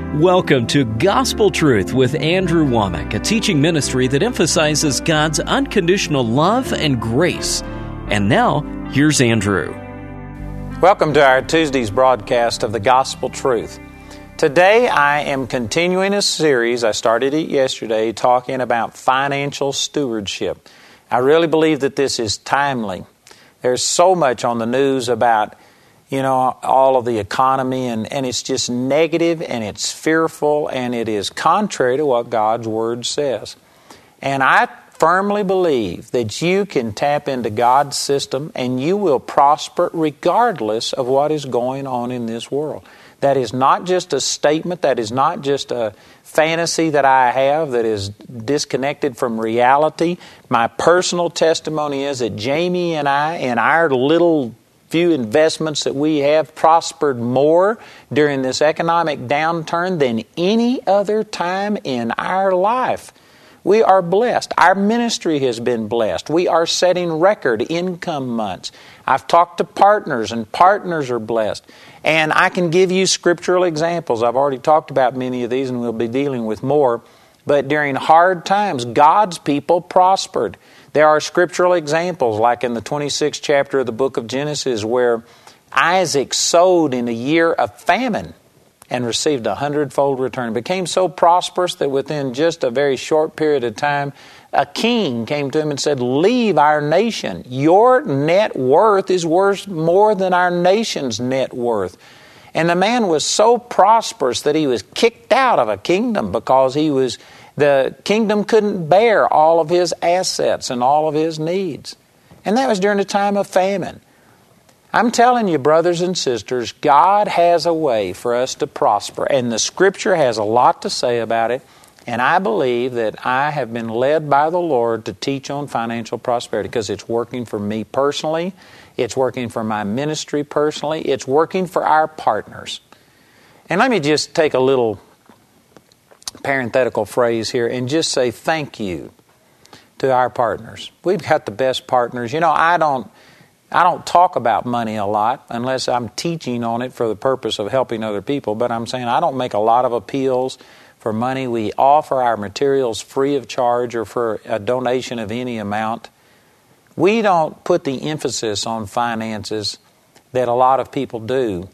Welcome to Gospel Truth with Andrew Womack, a teaching ministry that emphasizes God's unconditional love and grace. And now, here's Andrew. Welcome to our Tuesday's broadcast of the Gospel Truth. Today I am continuing a series, I started it yesterday, talking about financial stewardship. I really believe that this is timely. There's so much on the news about all of the economy, and it's just negative, and it's fearful, and it is contrary to what God's Word says. And I firmly believe that you can tap into God's system and you will prosper regardless of what is going on in this world. That is not just a statement, that is not just a fantasy that I have that is disconnected from reality. My personal testimony is that Jamie and I, in our little few investments that we have, prospered more during this economic downturn than any other time in our life. We are blessed. Our ministry has been blessed. We are setting record income months. I've talked to partners, and partners are blessed. And I can give you scriptural examples. I've already talked about many of these, and we'll be dealing with more. But during hard times, God's people prospered. There are scriptural examples, like in the 26th chapter of the book of Genesis, where Isaac sowed in a year of famine and received 100-fold return. It became so prosperous that within just a very short period of time, a king came to him and said, "Leave our nation. Your net worth is worth more than our nation's net worth." And the man was so prosperous that he was kicked out of a kingdom because the kingdom couldn't bear all of his assets and all of his needs. And that was during a time of famine. I'm telling you, brothers and sisters, God has a way for us to prosper, and the Scripture has a lot to say about it, and I believe that I have been led by the Lord to teach on financial prosperity because it's working for me personally, it's working for my ministry personally, it's working for our partners. And let me just take a little parenthetical phrase here and just say thank you to our partners. We've got the best partners. I don't talk about money a lot unless I'm teaching on it for the purpose of helping other people, but I'm saying I don't make a lot of appeals for money. We offer our materials free of charge or for a donation of any amount. We don't put the emphasis on finances that a lot of people do.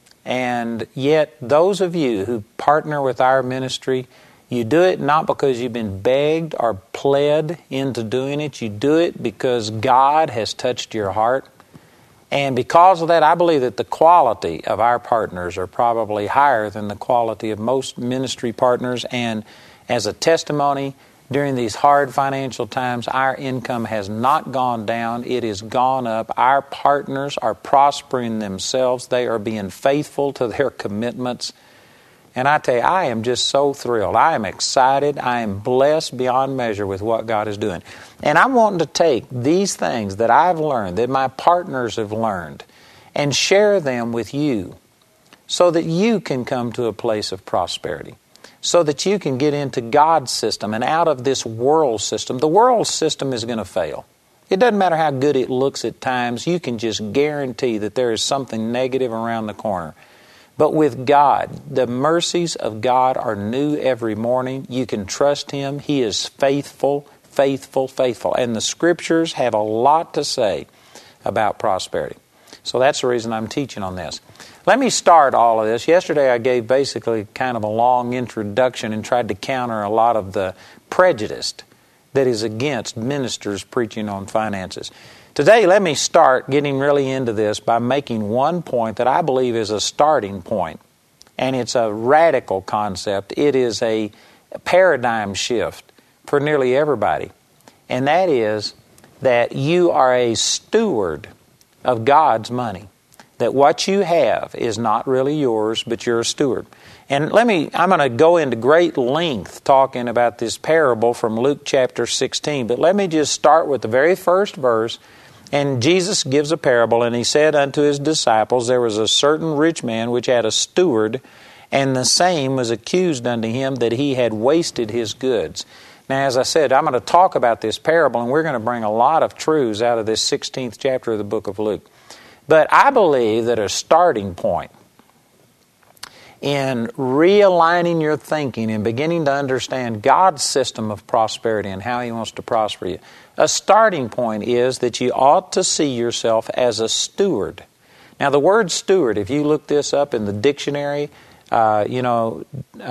And yet, those of you who partner with our ministry, you do it not because you've been begged or pled into doing it. You do it because God has touched your heart. And because of that, I believe that the quality of our partners are probably higher than the quality of most ministry partners. And as a testimony, during these hard financial times, our income has not gone down. It has gone up. Our partners are prospering themselves. They are being faithful to their commitments. And I tell you, I am just so thrilled. I am excited. I am blessed beyond measure with what God is doing. And I'm wanting to take these things that I've learned, that my partners have learned, and share them with you so that you can come to a place of prosperity, so that you can get into God's system and out of this world system. The world system is going to fail. It doesn't matter how good it looks at times. You can just guarantee that there is something negative around the corner. But with God, the mercies of God are new every morning. You can trust Him. He is faithful, faithful, faithful. And the Scriptures have a lot to say about prosperity. So that's the reason I'm teaching on this. Let me start all of this. Yesterday I gave basically kind of a long introduction and tried to counter a lot of the prejudice that is against ministers preaching on finances. Today, let me start getting really into this by making one point that I believe is a starting point. And it's a radical concept. It is a paradigm shift for nearly everybody. And that is that you are a steward of God's money. That what you have is not really yours, but you're a steward. And I'm going to go into great length talking about this parable from Luke chapter 16. But let me just start with the very first verse. And Jesus gives a parable, and He said unto His disciples, There was a certain rich man which had a steward, and the same was accused unto him that he had wasted his goods. Now, as I said, I'm going to talk about this parable, and we're going to bring a lot of truths out of this 16th chapter of the book of Luke. But I believe that a starting point in realigning your thinking and beginning to understand God's system of prosperity and how He wants to prosper you. A starting point is that you ought to see yourself as a steward. Now, the word steward, if you look this up in the dictionary, applied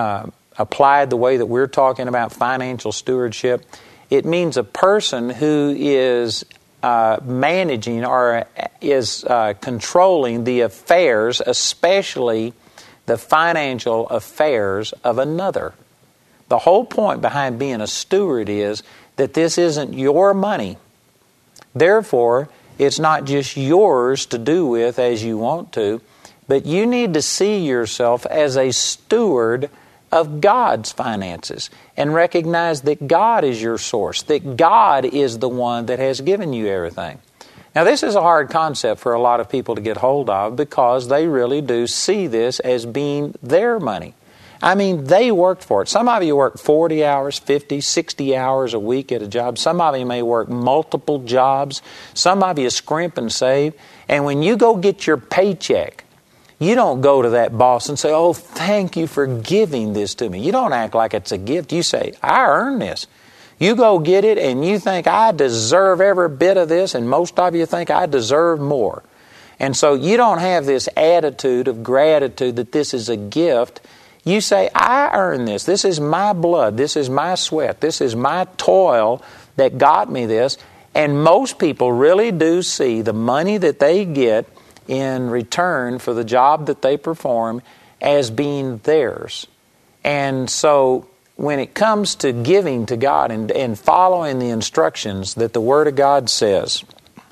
the way that we're talking about financial stewardship, it means a person who is managing or is controlling the affairs, especially the financial affairs of another. The whole point behind being a steward is that this isn't your money. Therefore, it's not just yours to do with as you want to, but you need to see yourself as a steward of God's finances and recognize that God is your source, that God is the one that has given you everything. Now, this is a hard concept for a lot of people to get hold of because they really do see this as being their money. I mean, they worked for it. Some of you work 40 hours, 50, 60 hours a week at a job. Some of you may work multiple jobs. Some of you scrimp and save. And when you go get your paycheck, you don't go to that boss and say, "Oh, thank you for giving this to me." You don't act like it's a gift. You say, "I earned this." You go get it and you think, "I deserve every bit of this," and most of you think, "I deserve more." And so you don't have this attitude of gratitude that this is a gift. You say, "I earned this. This is my blood. This is my sweat. This is my toil that got me this." And most people really do see the money that they get in return for the job that they perform as being theirs. And so when it comes to giving to God and following the instructions that the Word of God says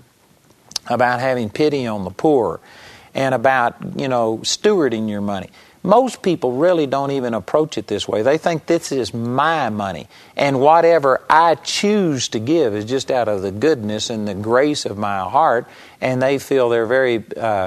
about having pity on the poor and about, stewarding your money, most people really don't even approach it this way. They think this is my money, and whatever I choose to give is just out of the goodness and the grace of my heart, and they feel they're very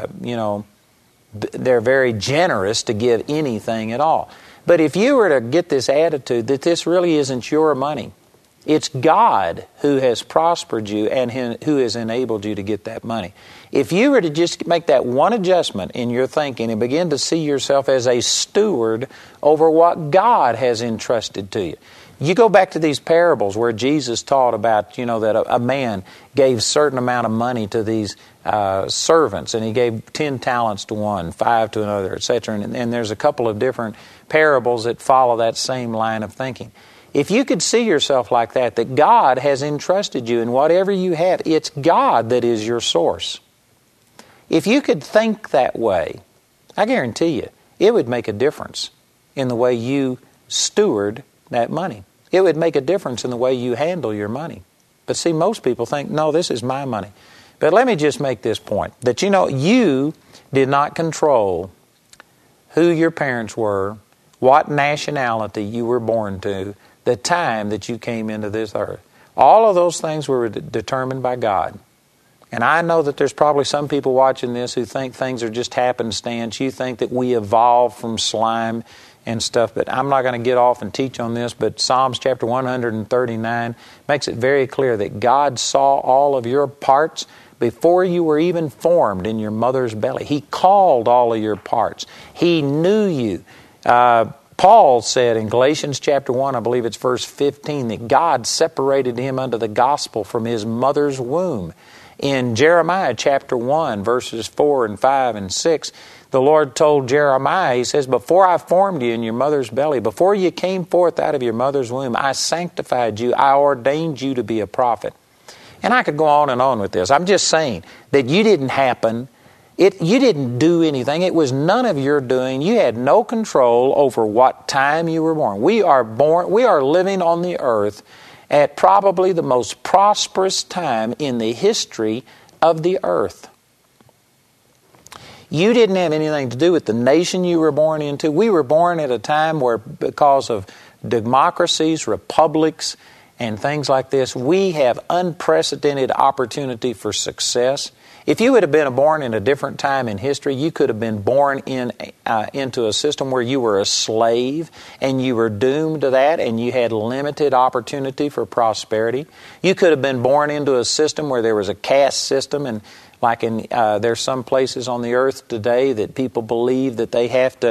generous to give anything at all. But if you were to get this attitude that this really isn't your money, it's God who has prospered you and who has enabled you to get that money. If you were to just make that one adjustment in your thinking and begin to see yourself as a steward over what God has entrusted to you. You go back to these parables where Jesus taught about, that a man gave a certain amount of money to these servants, and he gave 10 talents to one, 5 to another, etc. And there's a couple of different parables that follow that same line of thinking. If you could see yourself like that God has entrusted you in whatever you have, it's God that is your source. If you could think that way, I guarantee you, it would make a difference in the way you steward that money. It would make a difference in the way you handle your money. But see, most people think, "No, this is my money." But let me just make this point, that you did not control who your parents were, what nationality you were born to, the time that you came into this earth. All of those things were determined by God. And I know that there's probably some people watching this who think things are just happenstance. You think that we evolved from slime and stuff, but I'm not going to get off and teach on this, but Psalms chapter 139 makes it very clear that God saw all of your parts before you were even formed in your mother's belly. He called all of your parts. He knew you. Paul said in Galatians chapter 1, I believe it's verse 15, that God separated him unto the gospel from his mother's womb. In Jeremiah chapter 1, verses 4 and 5 and 6, the Lord told Jeremiah, He says, "Before I formed you in your mother's belly, before you came forth out of your mother's womb, I sanctified you, I ordained you to be a prophet." And I could go on and on with this. I'm just saying that you didn't happen. You didn't do anything. It was none of your doing. You had no control over what time you were born. We are living on the earth at probably the most prosperous time in the history of the earth. You didn't have anything to do with the nation you were born into. We were born at a time where, because of democracies, republics, and things like this, we have unprecedented opportunity for success. If you would have been born in a different time in history, you could have been born into a system where you were a slave and you were doomed to that and you had limited opportunity for prosperity. You could have been born into a system where there was a caste system, and there's some places on the earth today that people believe that they have to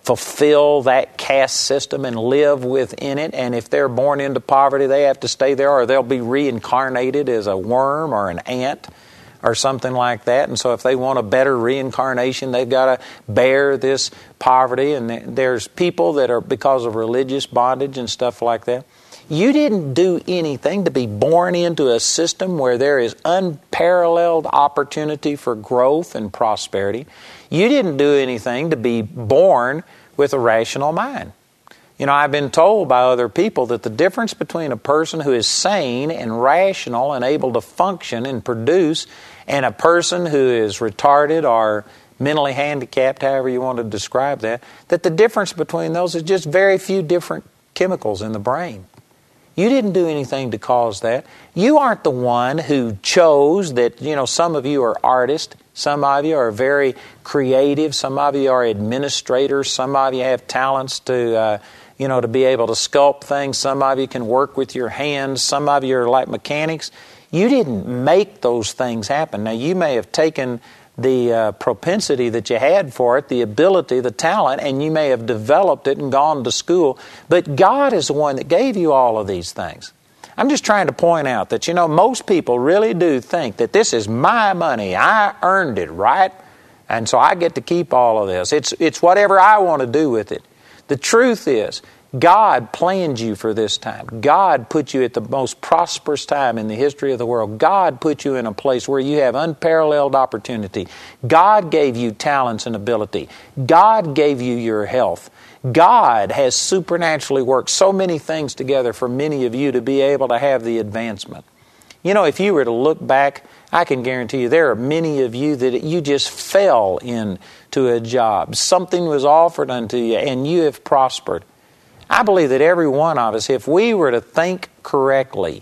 fulfill that caste system and live within it. And if they're born into poverty, they have to stay there, or they'll be reincarnated as a worm or an ant or something like that. And so if they want a better reincarnation, they've got to bear this poverty. And there's people that are, because of religious bondage and stuff like that. You didn't do anything to be born into a system where there is unparalleled opportunity for growth and prosperity. You didn't do anything to be born with a rational mind. You know, I've been told by other people that the difference between a person who is sane and rational and able to function and produce and a person who is retarded or mentally handicapped, however you want to describe that the difference between those is just very few different chemicals in the brain. You didn't do anything to cause that. You aren't the one who chose that. You know, some of you are artists. Some of you are very creative. Some of you are administrators. Some of you have talents to, to be able to sculpt things. Some of you can work with your hands. Some of you are like mechanics. You didn't make those things happen. Now, you may have taken the propensity that you had for it, the ability, the talent, and you may have developed it and gone to school. But God is the one that gave you all of these things. I'm just trying to point out that, most people really do think that this is my money. I earned it, right? And so I get to keep all of this. It's whatever I want to do with it. The truth is, God planned you for this time. God put you at the most prosperous time in the history of the world. God put you in a place where you have unparalleled opportunity. God gave you talents and ability. God gave you your health. God has supernaturally worked so many things together for many of you to be able to have the advancement. If you were to look back, I can guarantee you there are many of you that you just fell into a job. Something was offered unto you and you have prospered. I believe that every one of us, if we were to think correctly,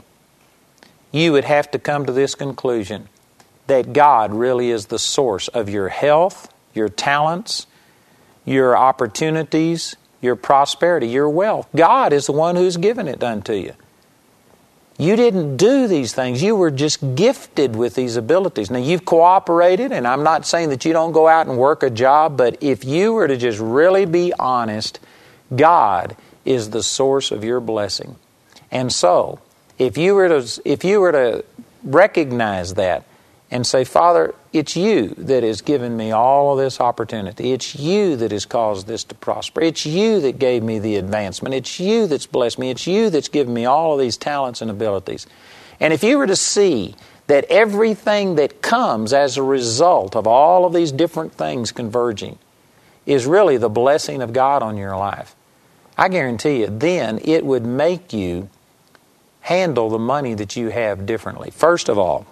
you would have to come to this conclusion that God really is the source of your health, your talents, your opportunities, your prosperity, your wealth. God is the one who's given it unto you. You didn't do these things. You were just gifted with these abilities. Now, you've cooperated, and I'm not saying that you don't go out and work a job, but if you were to just really be honest, God is the source of your blessing. And so, if you were to recognize that and say, Father, it's you that has given me all of this opportunity. It's you that has caused this to prosper. It's you that gave me the advancement. It's you that's blessed me. It's you that's given me all of these talents and abilities. And if you were to see that everything that comes as a result of all of these different things converging is really the blessing of God on your life, I guarantee you, then it would make you handle the money that you have differently. First of all,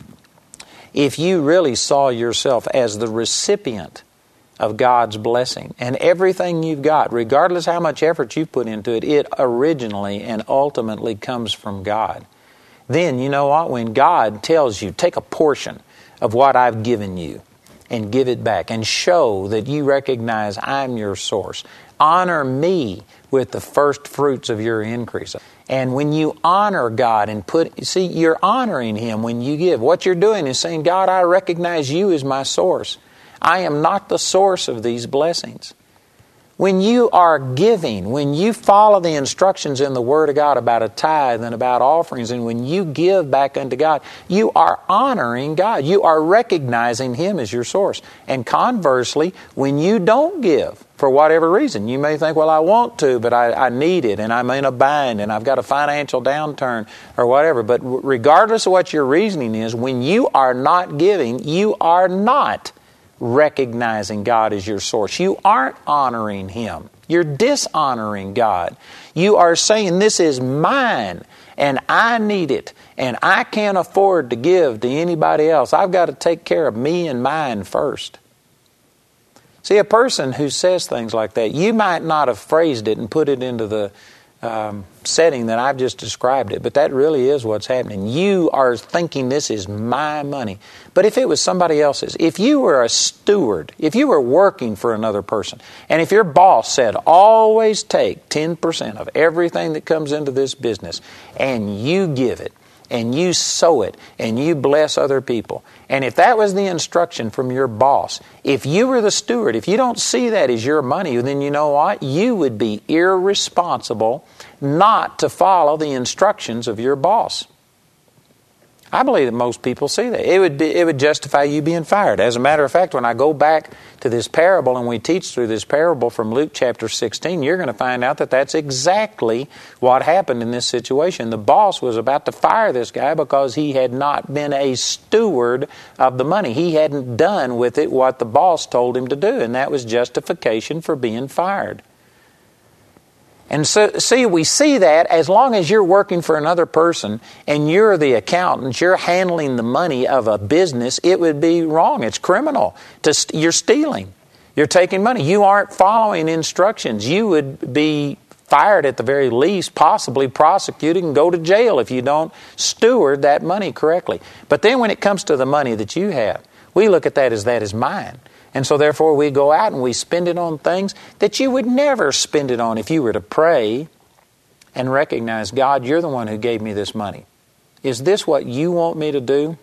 if you really saw yourself as the recipient of God's blessing and everything you've got, regardless how much effort you put into it, it originally and ultimately comes from God. Then, you know what? When God tells you, take a portion of what I've given you and give it back and show that you recognize I'm your source. Honor me with the first fruits of your increase. And when you honor God and you're honoring Him when you give. What you're doing is saying, God, I recognize you as my source. I am not the source of these blessings. When you are giving, when you follow the instructions in the Word of God about a tithe and about offerings, and when you give back unto God, you are honoring God. You are recognizing Him as your source. And conversely, when you don't give, for whatever reason, you may think, well, I want to, but I need it, and I'm in a bind, and I've got a financial downturn, or whatever. But regardless of what your reasoning is, when you are not giving, you are not recognizing God as your source. You aren't honoring Him. You're dishonoring God. You are saying, this is mine, and I need it, and I can't afford to give to anybody else. I've got to take care of me and mine first. See, a person who says things like that, you might not have phrased it and put it into the setting that I've just described it, but that really is what's happening. You are thinking this is my money. But if it was somebody else's, if you were a steward, if you were working for another person, and if your boss said, always take 10% of everything that comes into this business, and you give it, and you sow it and you bless other people. And if that was the instruction from your boss, if you were the steward, if you don't see that as your money, then you know what? You would be irresponsible not to follow the instructions of your boss. I believe that most people see that. It would justify you being fired. As a matter of fact, when I go back to this parable and we teach through this parable from Luke chapter 16, you're going to find out that that's exactly what happened in this situation. The boss was about to fire this guy because he had not been a steward of the money. He hadn't done with it what the boss told him to do, and that was justification for being fired. And so, see, we see that as long as you're working for another person and you're the accountant, you're handling the money of a business, it would be wrong. It's criminal. You're stealing. You're taking money. You aren't following instructions. You would be fired at the very least, possibly prosecuted and go to jail if you don't steward that money correctly. But then when it comes to the money that you have, we look at that as mine. And so therefore we go out and we spend it on things that you would never spend it on if you were to pray and recognize, God, you're the one who gave me this money. Is this what you want me to do?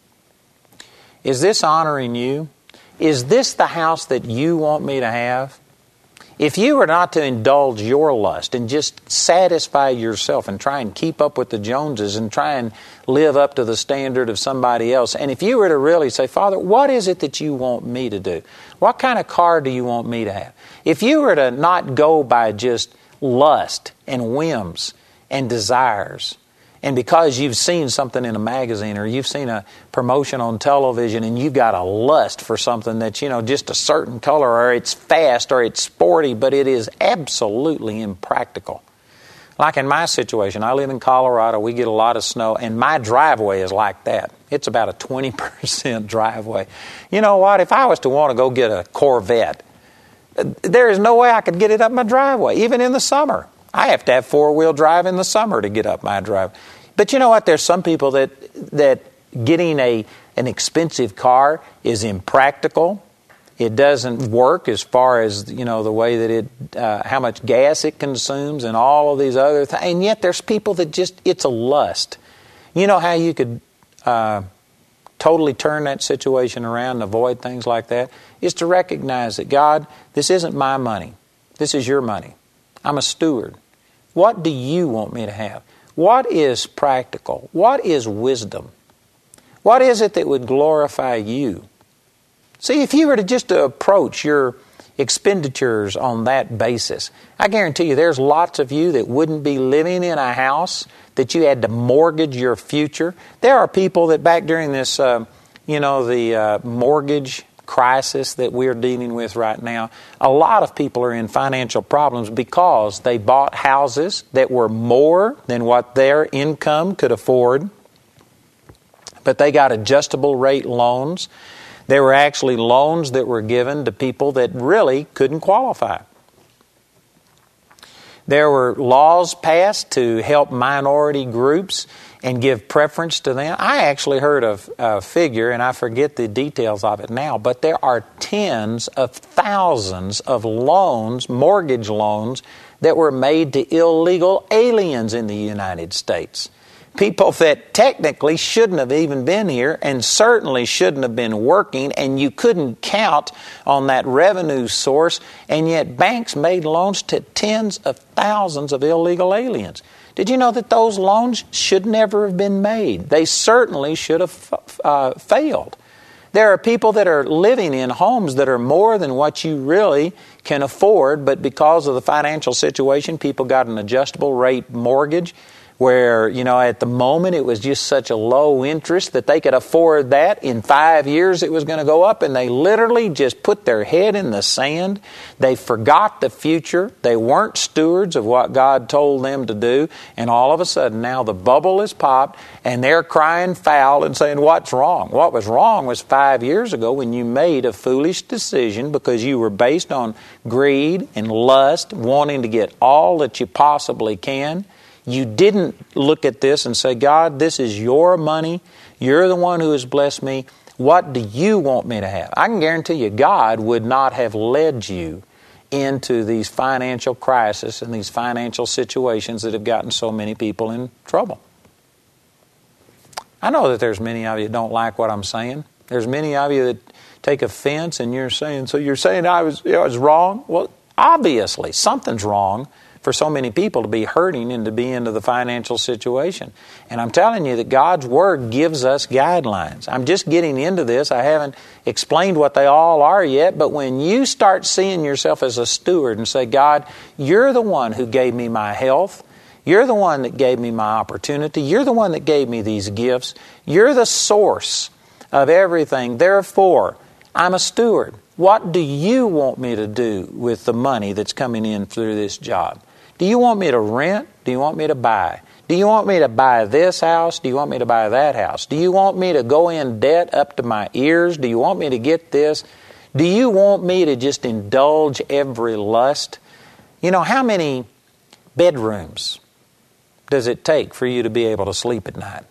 Is this honoring you? Is this the house that you want me to have? If you were not to indulge your lust and just satisfy yourself and try and keep up with the Joneses and try and live up to the standard of somebody else, and if you were to really say, Father, what is it that you want me to do? What kind of car do you want me to have? If you were to not go by just lust and whims and desires, and because you've seen something in a magazine or you've seen a promotion on television and you've got a lust for something that's, just a certain color, or it's fast or it's sporty, but it is absolutely impractical. Like in my situation, I live in Colorado, we get a lot of snow, and my driveway is like that. It's about a 20% driveway. You know what? If I was to want to go get a Corvette, there is no way I could get it up my driveway, even in the summer. I have to have four-wheel drive in the summer to get up my drive. But you know what? There's some people that getting an expensive car is impractical. It doesn't work as far as, the way that how much gas it consumes and all of these other things. And yet there's people that it's a lust. You know how you could totally turn that situation around and avoid things like that? Is to recognize that, God, this isn't my money. This is your money. I'm a steward. What do you want me to have? What is practical? What is wisdom? What is it that would glorify you? See, if you were to just approach your expenditures on that basis, I guarantee you there's lots of you that wouldn't be living in a house that you had to mortgage your future. There are people that back during this, the mortgage crisis that we're dealing with right now, a lot of people are in financial problems because they bought houses that were more than what their income could afford, but they got adjustable rate loans. There were actually loans that were given to people that really couldn't qualify. There were laws passed to help minority groups and give preference to them. I actually heard of a figure, and I forget the details of it now, but there are tens of thousands of loans, mortgage loans, that were made to illegal aliens in the United States. People that technically shouldn't have even been here and certainly shouldn't have been working, and you couldn't count on that revenue source, and yet banks made loans to tens of thousands of illegal aliens. Did you know that those loans should never have been made? They certainly should have failed. There are people that are living in homes that are more than what you really can afford, but because of the financial situation, people got an adjustable rate mortgage where, at the moment it was just such a low interest that they could afford that. In 5 years it was going to go up, and they literally just put their head in the sand. They forgot the future. They weren't stewards of what God told them to do, and all of a sudden now the bubble is popped and they're crying foul and saying, what's wrong? What was wrong was 5 years ago when you made a foolish decision because you were based on greed and lust, wanting to get all that you possibly can. You didn't look at this and say, God, this is your money. You're the one who has blessed me. What do you want me to have? I can guarantee you God would not have led you into these financial crises and these financial situations that have gotten so many people in trouble. I know that there's many of you that don't like what I'm saying. There's many of you that take offense, and you're saying, so you're saying I was wrong? Well, obviously, something's wrong for so many people to be hurting and to be into the financial situation. And I'm telling you that God's Word gives us guidelines. I'm just getting into this. I haven't explained what they all are yet, but when you start seeing yourself as a steward and say, God, you're the one who gave me my health. You're the one that gave me my opportunity. You're the one that gave me these gifts. You're the source of everything. Therefore, I'm a steward. What do you want me to do with the money that's coming in through this job? Do you want me to rent? Do you want me to buy? Do you want me to buy this house? Do you want me to buy that house? Do you want me to go in debt up to my ears? Do you want me to get this? Do you want me to just indulge every lust? You know, how many bedrooms does it take for you to be able to sleep at night?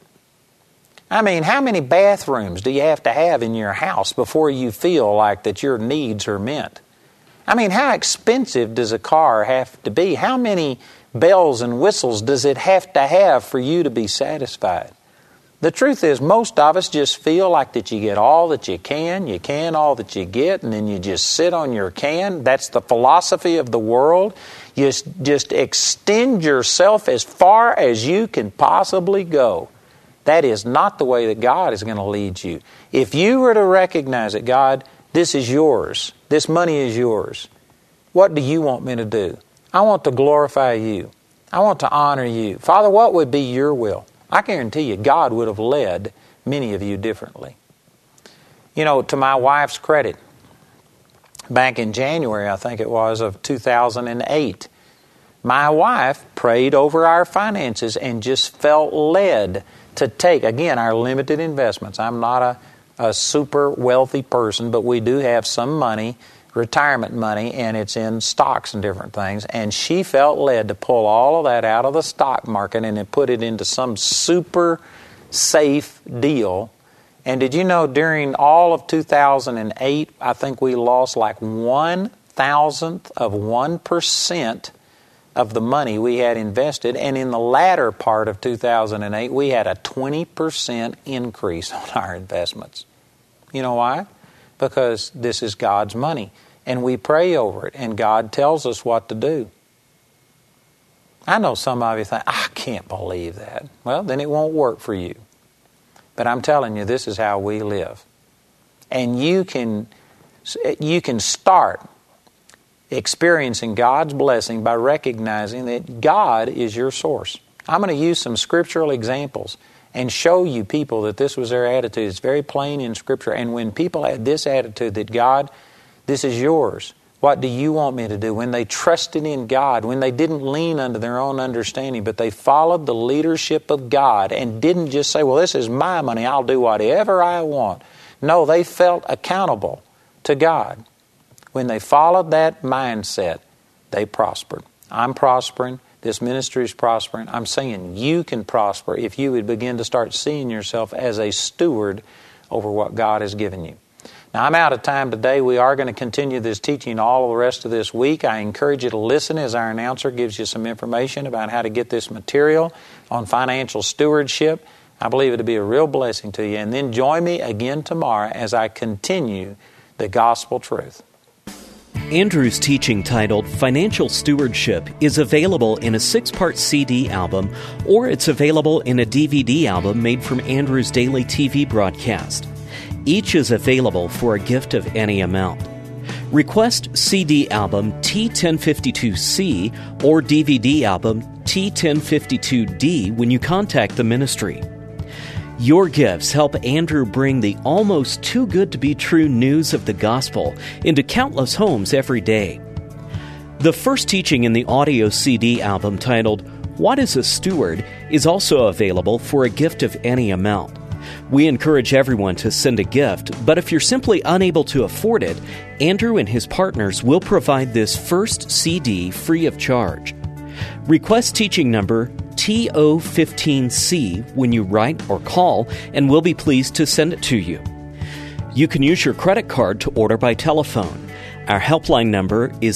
I mean, how many bathrooms do you have to have in your house before you feel like that your needs are met? I mean, how expensive does a car have to be? How many bells and whistles does it have to have for you to be satisfied? The truth is, most of us just feel like that you get all that you can all that you get, and then you just sit on your can. That's the philosophy of the world. You just extend yourself as far as you can possibly go. That is not the way that God is going to lead you. If you were to recognize that, God, this is yours. This money is yours. What do you want me to do? I want to glorify you. I want to honor you. Father, what would be your will? I guarantee you God would have led many of you differently. You know, to my wife's credit, back in January, I think it was, of 2008, my wife prayed over our finances and just felt led to take, again, our limited investments. I'm not a super wealthy person, but we do have some money, retirement money, and it's in stocks and different things. And she felt led to pull all of that out of the stock market and then put it into some super safe deal. And did you know during all of 2008, I think we lost like 1,000th of 1% of the money we had invested. And in the latter part of 2008, we had a 20% increase on our investments. You know why? Because this is God's money. And we pray over it, and God tells us what to do. I know some of you think, I can't believe that. Well, then it won't work for you. But I'm telling you, this is how we live. And you can start experiencing God's blessing by recognizing that God is your source. I'm going to use some scriptural examples and show you people that this was their attitude. It's very plain in Scripture. And when people had this attitude that God, this is yours, what do you want me to do? When they trusted in God, when they didn't lean unto their own understanding, but they followed the leadership of God and didn't just say, well, this is my money, I'll do whatever I want. No, they felt accountable to God. When they followed that mindset, they prospered. I'm prospering. This ministry is prospering. I'm saying you can prosper if you would begin to start seeing yourself as a steward over what God has given you. Now, I'm out of time today. We are going to continue this teaching all the rest of this week. I encourage you to listen as our announcer gives you some information about how to get this material on financial stewardship. I believe it'll be a real blessing to you. And then join me again tomorrow as I continue the gospel truth. Andrew's teaching titled Financial Stewardship is available in a 6-part CD album, or it's available in a DVD album made from Andrew's daily TV broadcast. Each is available for a gift of any amount. Request CD album T1052C or DVD album T1052D when you contact the ministry. Your gifts help Andrew bring the almost too good to be true news of the gospel into countless homes every day. The first teaching in the audio CD album titled What is a Steward is also available for a gift of any amount. We encourage everyone to send a gift, but if you're simply unable to afford it, Andrew and his partners will provide this first CD free of charge. Request teaching number TO15C when you write or call, and we'll be pleased to send it to you. You can use your credit card to order by telephone. Our helpline number is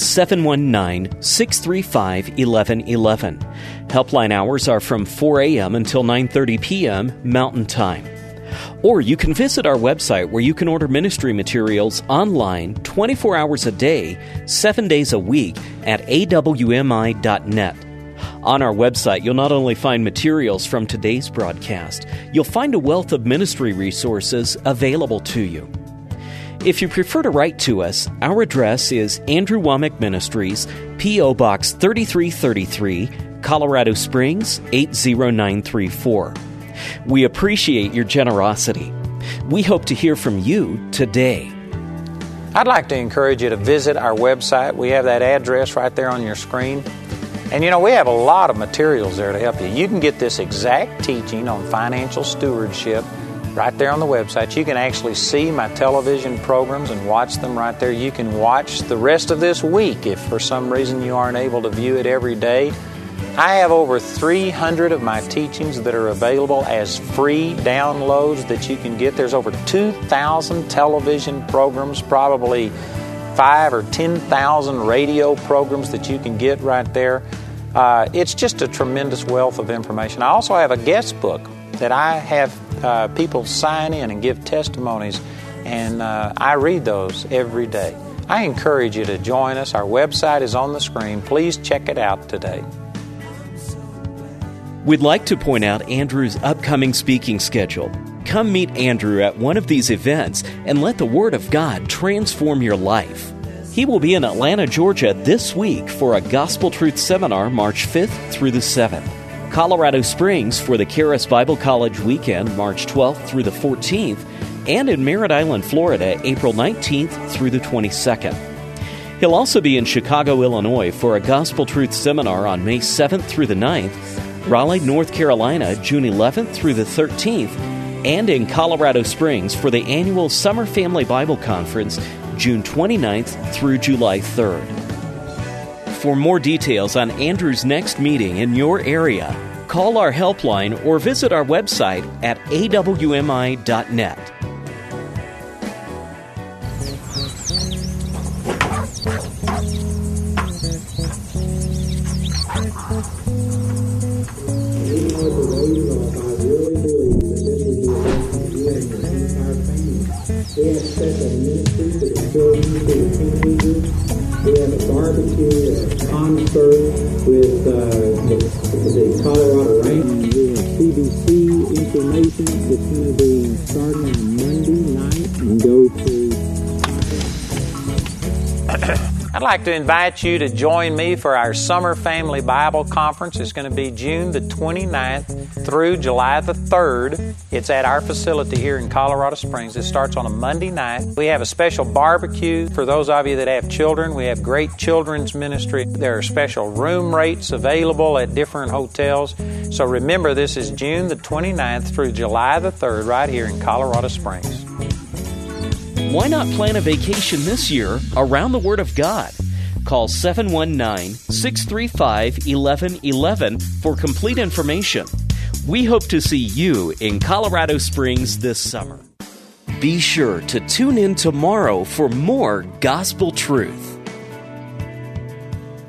719-635-1111. Helpline hours are from 4 a.m. until 9:30 p.m. Mountain Time. Or you can visit our website where you can order ministry materials online 24 hours a day, 7 days a week at awmi.net. On our website, you'll not only find materials from today's broadcast, you'll find a wealth of ministry resources available to you. If you prefer to write to us, our address is Andrew Wommack Ministries, P.O. Box 3333, Colorado Springs 80934. We appreciate your generosity. We hope to hear from you today. I'd like to encourage you to visit our website. We have that address right there on your screen. And we have a lot of materials there to help you. You can get this exact teaching on financial stewardship right there on the website. You can actually see my television programs and watch them right there. You can watch the rest of this week if for some reason you aren't able to view it every day. I have over 300 of my teachings that are available as free downloads that you can get. There's over 2,000 television programs, probably 5,000 or 10,000 radio programs that you can get right there. It's just a tremendous wealth of information. I also have a guest book that I have people sign in and give testimonies, and I read those every day. I encourage you to join us. Our website is on the screen. Please check it out today. We'd like to point out Andrew's upcoming speaking schedule. Come meet Andrew at one of these events and let the Word of God transform your life. He will be in Atlanta, Georgia this week for a Gospel Truth Seminar March 5th through the 7th. Colorado Springs for the Charis Bible College Weekend March 12th through the 14th, and in Merritt Island, Florida, April 19th through the 22nd. He'll also be in Chicago, Illinois for a Gospel Truth Seminar on May 7th through the 9th, Raleigh, North Carolina, June 11th through the 13th, and in Colorado Springs for the annual Summer Family Bible Conference, June 29th through July 3rd. For more details on Andrew's next meeting in your area, call our helpline or visit our website at awmi.net. We have special ministry for the children, for the teenagers. We have a barbecue, a concert with the Colorado Rangers. We have CBC information that's going to be starting on Monday night and go through. I'd like to invite you to join me for our Summer Family Bible Conference. It's going to be June the 29th through July the 3rd. It's at our facility here in Colorado Springs. It starts on a Monday night. We have a special barbecue for those of you that have children. We have great children's ministry. There are special room rates available at different hotels. So remember, this is June the 29th through July the 3rd right here in Colorado Springs. Why not plan a vacation this year around the Word of God? Call 719-635-1111 for complete information. We hope to see you in Colorado Springs this summer. Be sure to tune in tomorrow for more gospel truth.